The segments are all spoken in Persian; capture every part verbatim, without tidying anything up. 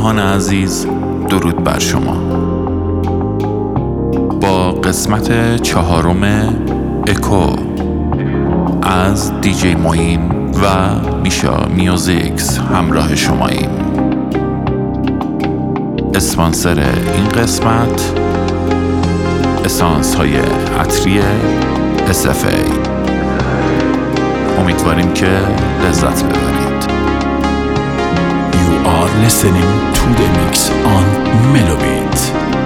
همراهان عزیز، درود بر شما. با قسمت چهارم اکو از دیجی معین و میشا میوزیکس همراه شماییم. اسپانسر این قسمت اسانس های عطری اس اف ای. امیدواریم که لذت ببرید. You are listening to the mix on Melobit.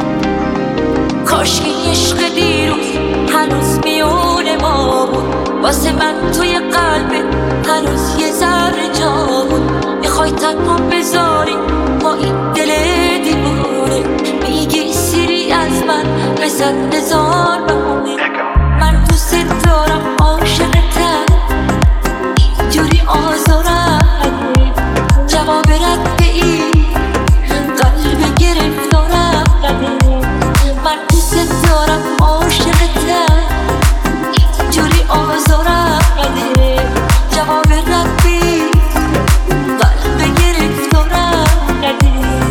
کاش که عشق دیروز هنوز میون ما بود، واسه من توی قلبت هنوز یه ذره جا بود. میخوای تنها بذاری با این دل دیوونه، میگی سیری از من بزن هزار بهونه. من دوست دارم عاشقتم، اینجوری آزارم جواب رد به این قلب گرفتارم نده. من دوست دارم عاشقتم، اینجوری آزارم نده. جواب رد به این قلب گرفتارم نده.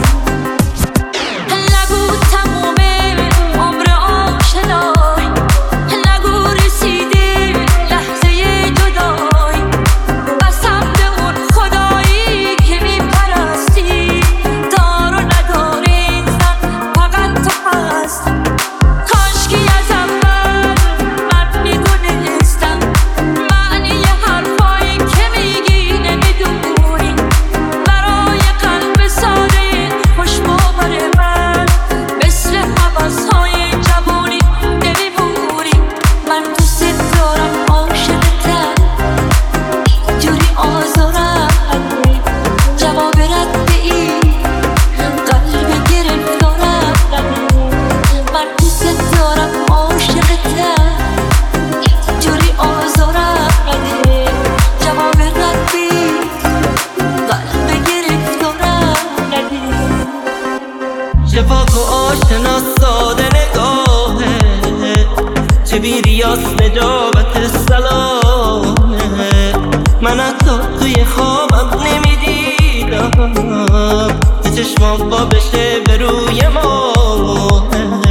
نگو تمومه عمر آشنایی، نگو رسیده لحظه جدایی. قسم به اون خدایی که میپرستی، دار و ندار این زن فقط تو هست. کاشکی از اول من میدونستم معنی حرفایی که میگی نمیدونی. برای قلب ساده خوشباور من مثل حوضهای جوانی نمیمونی. من دوست دارم عاشقتم، اینجوری آزارم نده. جواب رد به این قلب گرفتارم نده. من دوست دارم عاشقتم، اینجوری آزارم نده. جواب رد به این قلب گرفتارم نده. شفاق و آشنا ساده نگاهه، چه بی ریاض نجابت سلامه. من حتی توی خوابم نمیدیدم که چشمام با بشه به روی ماه.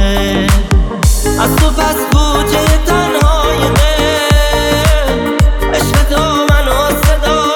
از تو پس بوجه تنهای دل، عشق تو منو صدا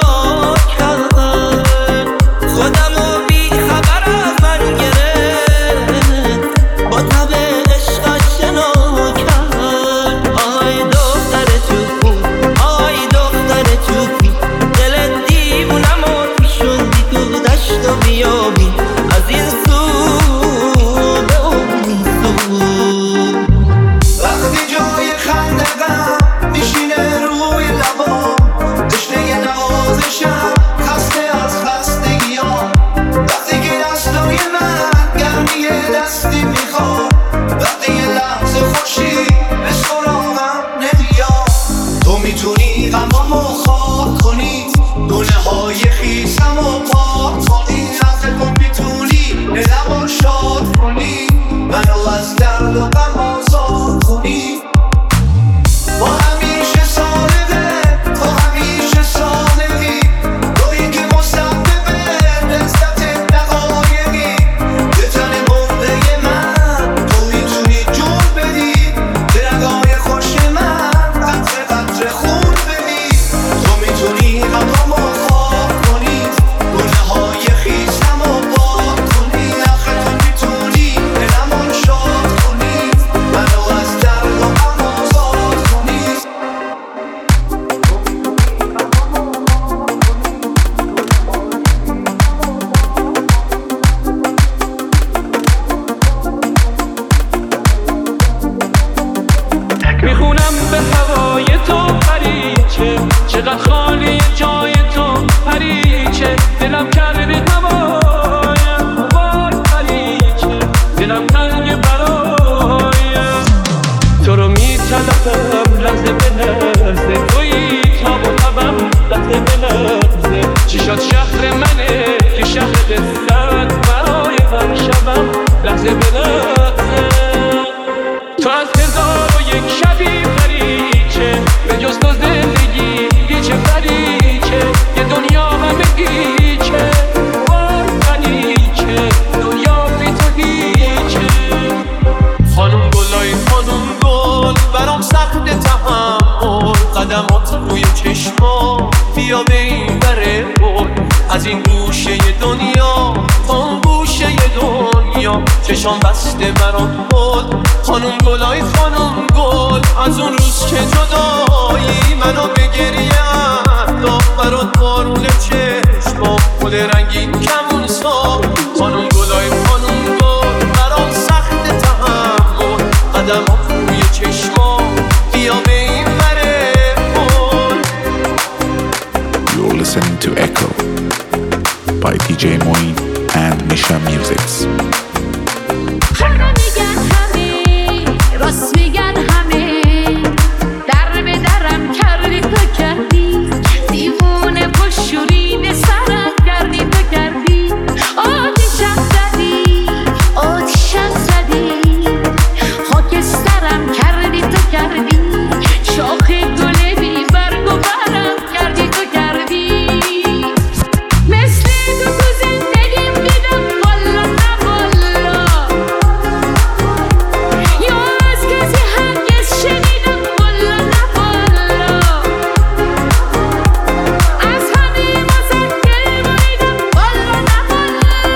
کرد. خودمو بی خبر از من گرفت، با تب عشق آشنا کرد. آی دختر چوبی، آی دختر چوبی، دل دیوونمو پیشوندی تو دشت و بیابی، از این سو به اون سو. وقتی جای خندقم میشینه روی لبام، تشنه نوازشم خسته از خستگیام. وقتی که دستای من گرمی دستی میخواد، وقتی یه لحظه خوشی به سراغم نمیاد. تو میتونی غمامو خاک کنی، دونه های خیسمو پاک کنی. نفت کن میتونی دلمو شاد کنی، منو از درد و غم آزاد کنی. با همیشه صادقه، تو همیشه صادقی، تویی که مسبب لذت دقایقی. به تن مرده من تو میتونی جون بدی، به رگای خوش من قطره قطره خون بدی. تو میتونی غمامو خاک کنی، گونه های خیسمو پاک کنی. آخه تو میتونی دلمو شاد کنی، منو از درد و غم آزاد کنی. میخونم به هوای تو پریچه، چقدر خالی جای تو پریچه. دلم کرده هوایم بار پریچه، دلم تنگ برایم. تو رو میطلبم لحظه به لحظه، تویی تاب و تبم لحظه به لحظه. چشات شهر منه که شهر قصت، برای هر شبم لحظه به لحظه. تو از هزار و یک شبی پریچه، به جز تو زندگی هیچ پریچه. یه دنیا همه گیچه، وای پریچه. از این گوشه دنیا تا اون گوشه دنیا چشام بسته برام بود خانم گلای خانم گل از اون روز که جدایی منو به گریه انداخت برات بارون چشمام گل رنگین کمون سا خانم گلای خانم گل برام سخت تحمل قدم ها روی چشمام بیا به این وره کن. You're listening to Echo by دی جی Moin and Misha Musics. همه میگن همه راست میگن همه در به درم کردی تو کردی دیوونه پشوری سرم کردی تو کردی آتیشم زدی آتیشم زدی خاکسترم کردی تو کردی شاخ گل بی برگ و برم کردی تو کردی مثل تو تو زندگیم دیدم والا نه والا یا از کسی هرگز شنیدم والا نه والا از همه واسه دل بریدم والا نه والا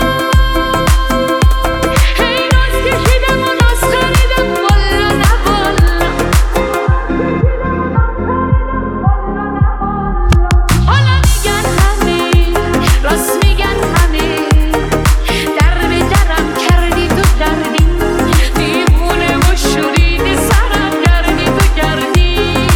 هی راز کشیدم و راز خریدم والا نه والا حالا میگن همه راست میگن همه در به درم کردی تو کردی دیوونه و شورید سرم کردی تو کردی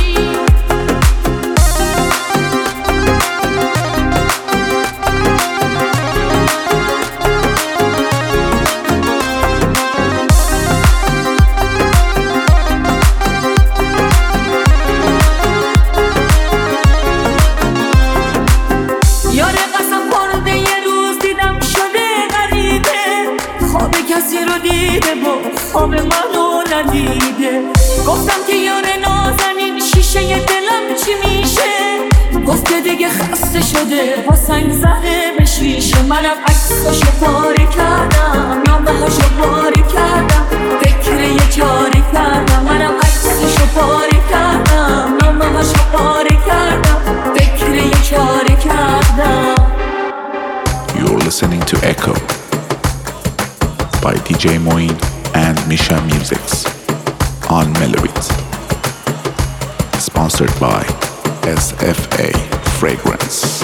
یاره قسم خورده یه روز دیدم شده غریبه خواب کسی رو دیده و خواب منو ندیده گفتم که یاره نازنین شیشه دلم چی میشه گفته دیگه خسته شده با سنگ زده به شیشه منم عکساشو پاره کردم نامه هاشو پاره کردم فکر یه چاره کردم منم عکساشو پاره کردم نامه هاشو پاره کردم فکر یه چاره کردم. You're listening to Echo by دی جی Moin and Misha Musics on Melobit. Sponsored by اس اف ای Fragrance.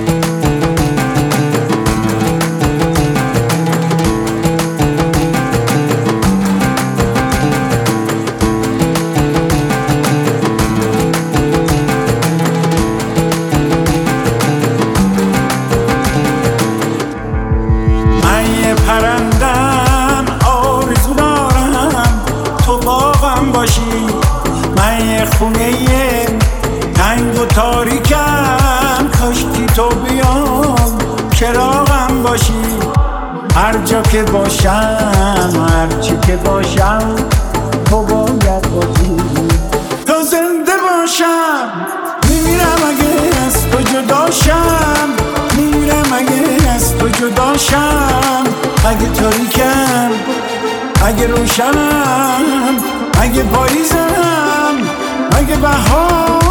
من یه پرندم آرزو دارم تو باغم باشی من یه خونه تنگ و تاریکم کاشکی تو بیام چراغم باشی هر جا که باشم هر چی که باشم تو باید باشی تو زنده باشم میمیرم اگه از تو جداشم میمیرم اگه از تو جداشم اگه تاریکم اگه روشنم اگه پاییزم اگه بهارم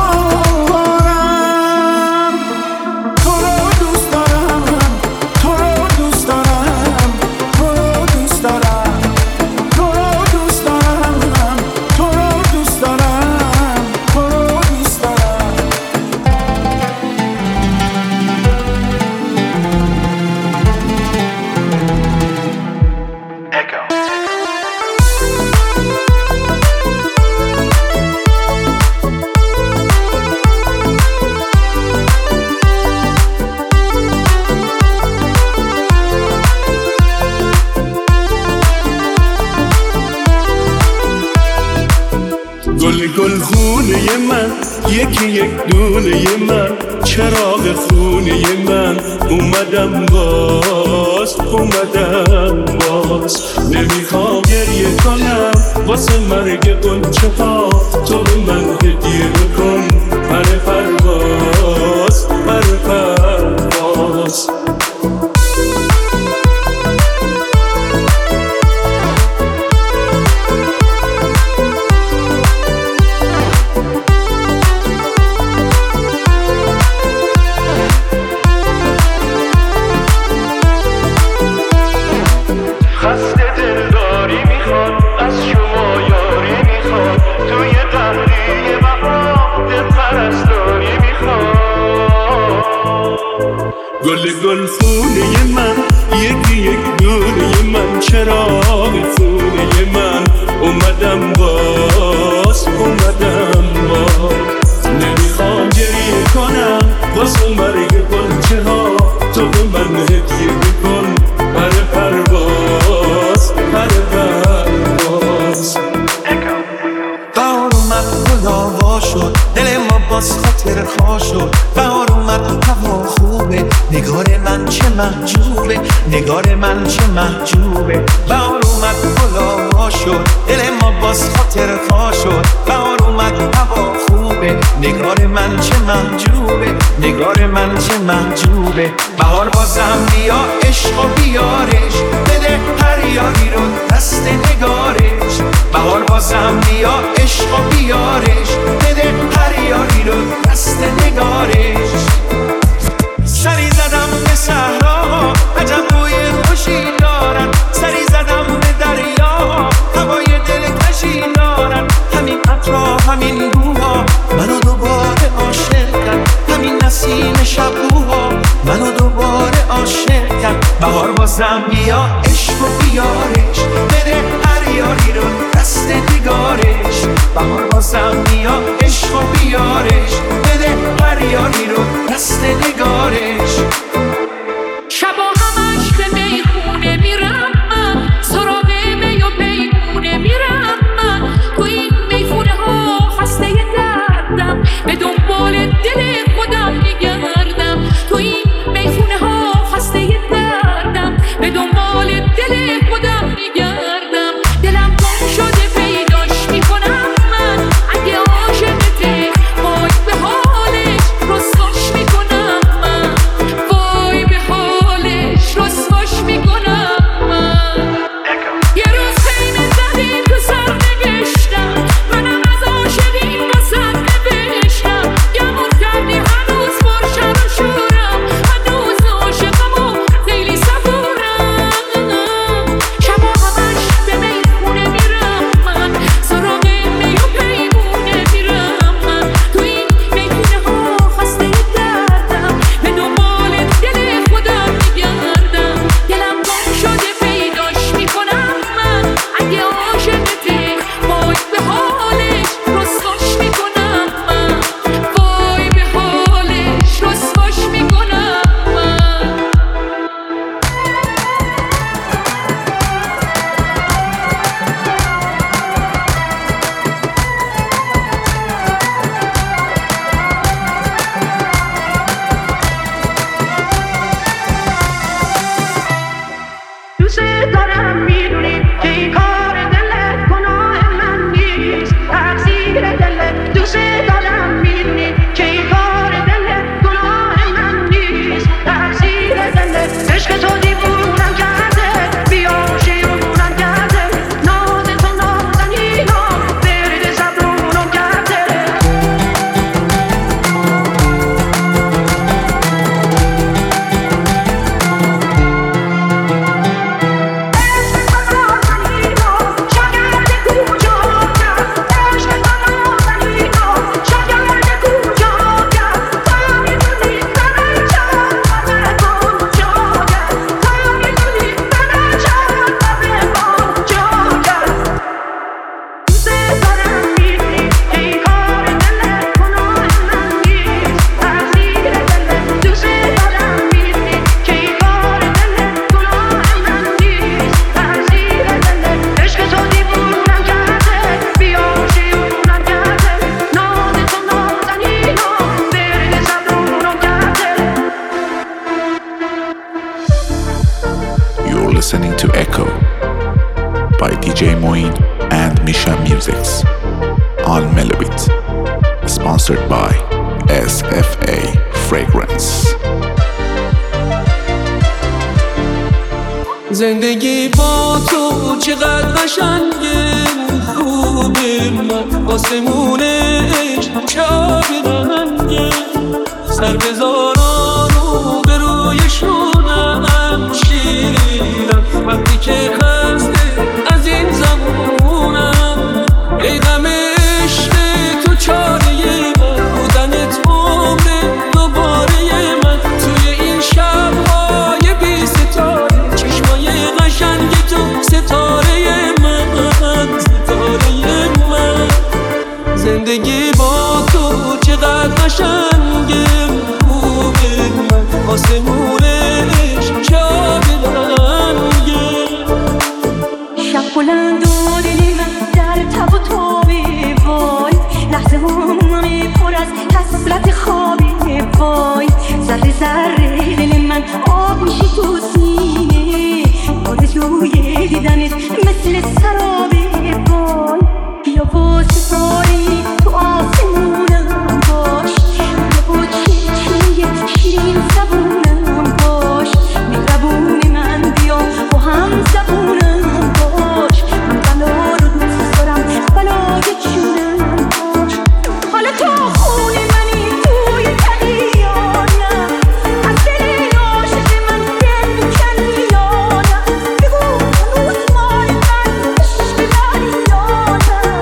تو رو دوست دارم تو رو دوست دارم تو رو دوست دارم تو رو دوست دارم تو رو دوست دارم تو رو دوست دارم گل گل خونه من یکی یک دونه من چراغ خونه من اومدم باز اومدم باز نمیخوام گریه کنم واسه مرگ قنچه ها تو به من هدیه بکن پر پرواز پر پرواز دلداری میخواد، از شما یاری میخواد، توی قهریه بهار دل پرستاری میخواد. گل گل خونه من، یکی یک دونه من، چراغ خونه من، اومدم باز اومدم باز. نمیخوام گریه کنم واسه مرگ گلچه ها، تو به من هدیه بکن پر پرواز پر پرواز. بهار اومد گلا وا شد، دل ما باز خاطر خواه شد. بهار اومد هوا خوبه، نگار من چه محجوبه، نگار من چه محجوبه. بهار اومد گلا وا شد، دل ما باز خاطر خواه شد. بهار اومد هوا خوبه، نگار من چه محجوبه، نگار من چه محجوبه. بهار بازم بیا عشق و بیارش، بده هر یاری رو دست نگارش. بهار بازم بیا عشق و بیارش، بده هر یاری رو دست نگارش. سری زدم به صحرا، عجب بوی خوشی دارن. سری زدم به دریا، هوای دلکشی دارن. همین عطرها همین بوها منو دوباره عاشق کرد. همین نسیم شبوها منو دوباره عاشق کرد. بهار بازم بیا عشق و بیارش، بده هر یاری رو دست نگارش. بهار بازم بیا عشق و بیارش، بده هر یاری رو دست نگارش. شبا همش به میخونه میرم من، سراغ می و پیمونه میرم من. تو این میخونه ها خسته دردم، به دنبال دل خودم میگردم. تو این میخونه ها خسته دردم، به دنبال دل خودم میگردم. دلم گم شده پیداش میکنم من، اگه عاشقته وای به حالش رسواش میکنم من. وای به حالش رسواش میکنم من. یه روز خیلی زدی تو سر نوشتم، منم از عاشقی واسد نوشتم. گمون کردی هنوز پرشر و شورم، هنوز عاشقم و خیلی صبورم. شبا همش به میخونه میرم من، سراغ می و پیمونه میرم من. تو این میخونه ها خسته دردم، به دنبال دل خودم میگردم. دلم گم شده پیداش میکنم من، اگه عاشقته وای به حالش رسواش میکنم من. وای به حالش رسواش میکنم من. دوست دارم میدونی که این کار دلت گناه من نیست، تقصیر دلت. دوست دارم میدونی که این کار دلت گناه من نیست، تقصیر دلت. عشق تو دیوونم کرده، بیا شیونم کرده. ناز تو نازنینا برد زبونم کرده. You're listening to Echo by D J Moin and Misha Musics on Melobit, sponsored by S F A Fragrance. زندگی با تو چقدر قشنگه، خوبه من آسمونش چاب رنگه. سر بذاران و به روی شونم شیرم، وقتی که خسته آسمونش که آب رنگه. شب بلند و دل من در تب و تابه وای، لحظه همه پر از حسرت خوابه وای، ذره ذره دل من آب میشه تو سینه، آرزوی دیدنت مثل سرابه وای. بیا با ستاره تو آسمونم باش، بیا با چشمه شیرین زبونم باش، مهربون من بیا با هم زبونم باش، من بلا رو دوست دارم بلای جونم باش. حالا تو خون منی توی تنی یا نه، از دل عاشق من دل میکنی یا نه، بگو هنوز مال من عشق داری یا نه.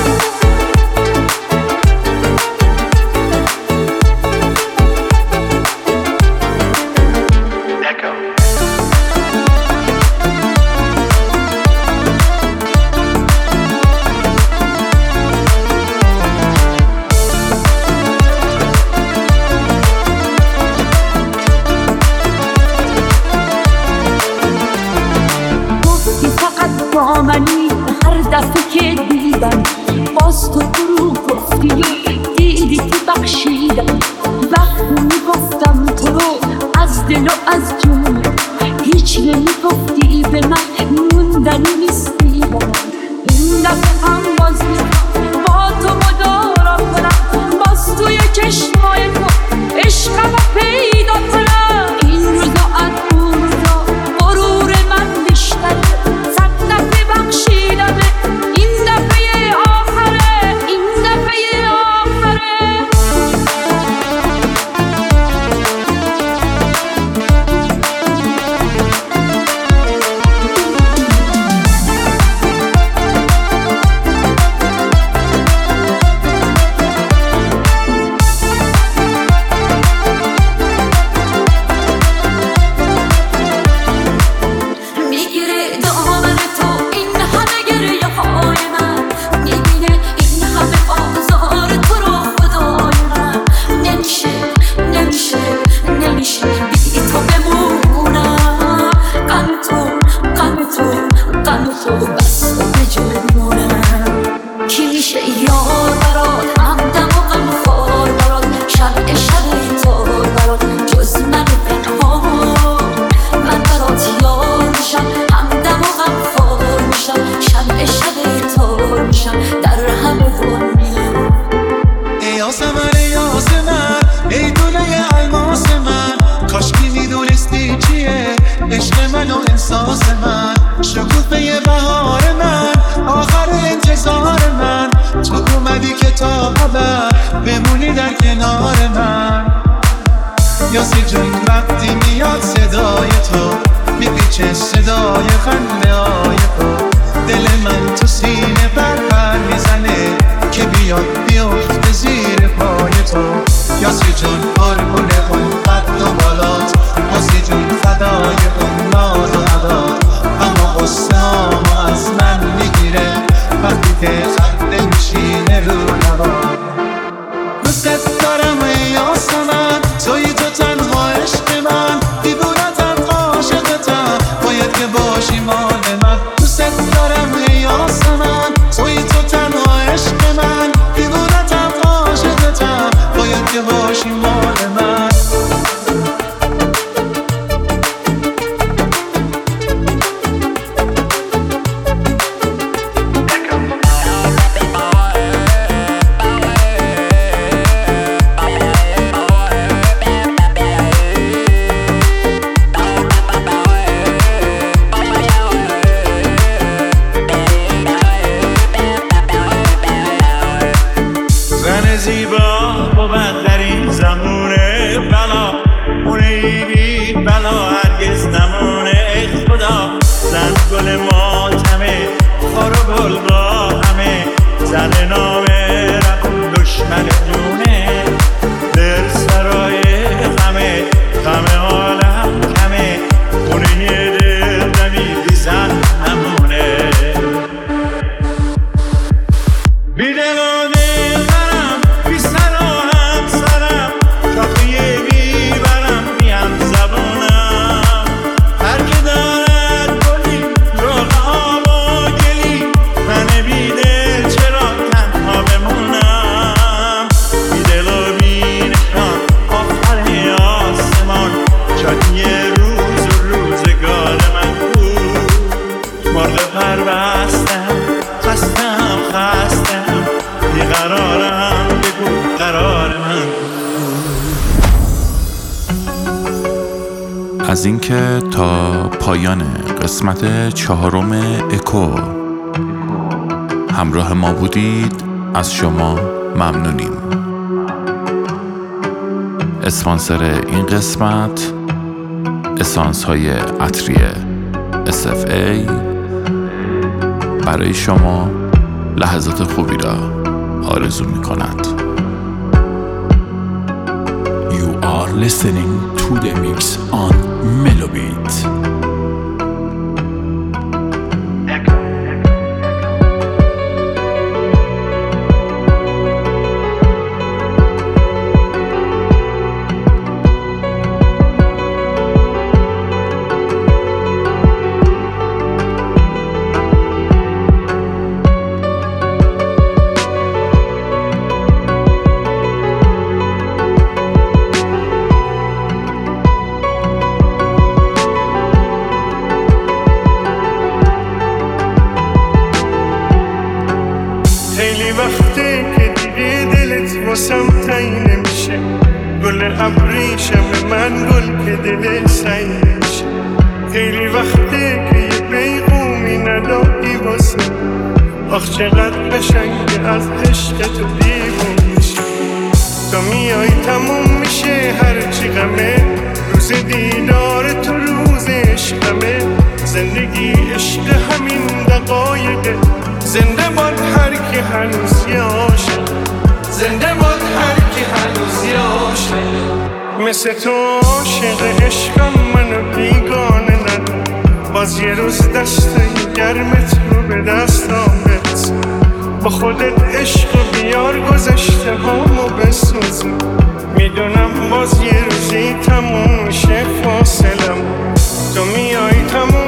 گفتی فقط با منی هر دفعه که دیدم، باز تو برو گفتی و دیدی که بخشیدم. وقتی میگفتم تو رو از دل و از جون، هیچ نمیگفتی به من موندنی نیستی با من. این دفعه هم باز میخوام با تو مدارا کنم، باز توی چشمای تو عشقم رو پیدا کنم. این روزا از اون روزا غرور من بیشتره، صد دفعه بخشیدمه، این دفعه آخره، این دفعه آخره. میگیره دامن تو این همه گریه های من، میبینه این همه آزار تو رو خدای من. نمیشه نمیشه نمیشه بی تو بمونم، غم تو غم تو غم تو بس به جنونم. کی میشه یار برات همدم و غم خوار برات، شب شب تو برات جز من پنهان. من برات یار میشم، همدم و غم خوار میشم، شب شب تو میشم در همه دنیا. ای یاسمن ای یاسمن ای دونه الماس من، کاش که میدونستی چیه عشق من و احساس من. شکوفه بهار من، آخر انتظار من، تو اومدی که تا ابد بمونی در کنار من. یاسی جون وقتی میاد صدای تو، میپیچه صدای خنده های تو، دل من تو سینه پر پر میزنه که بیاد بیفته زیر پای تو. یاسی جون قربونه اون قد و بالات، یاسی جون فدای اون ناز و عدات، اما قصه هامو از من میگیره وقتی که خنده میشینه رو لبات. دوست دارم ای یاسمن، توی تو تنها عشق من، دیوونتم عاشقتم، باید که باشی مال من. دوست دارم ای یاسمن، توی تو تنها عشق من، دیوونتم عاشقتم، باید که باشی مال من. زن زیبا بود در این زمان، در بستم، خستم خستم بیقرارم، بگو قرار من. از اینکه تا پایان قسمت چهارم اکو همراه ما بودید از شما ممنونیم. اسپانسر این قسمت اسانس های عطری اس اف ای برای شما لحظات خوبی را آرزو می کند. You are listening to the mix on Melobit. خیلی وقته که دیگه دلت واسم تایی نمیشه، گل ابریشم من گل که دل سعی نمیشه. خیلی وقته که یه پیغومی نداری واسه، آخ چقدر قشنگه از عشق تو دیوون میشه. تا میای تموم میشه هرچی غمه، روز دیدار تو روز عشقمه. زندگی عشق همین دقایقه، زنده باد هر کی هنوز یه عاشق، زنده باد هر کی هنوز یه عاشق. مثل تو عاشق عشقم منو بیگانه ندار، باز یه روز دستای گرمت رو به دستام برس. با خودت عشق بیار گذشته هامو بسوزم، میدونم باز یه روزی تموم میشه فاصلم. تو میای تموم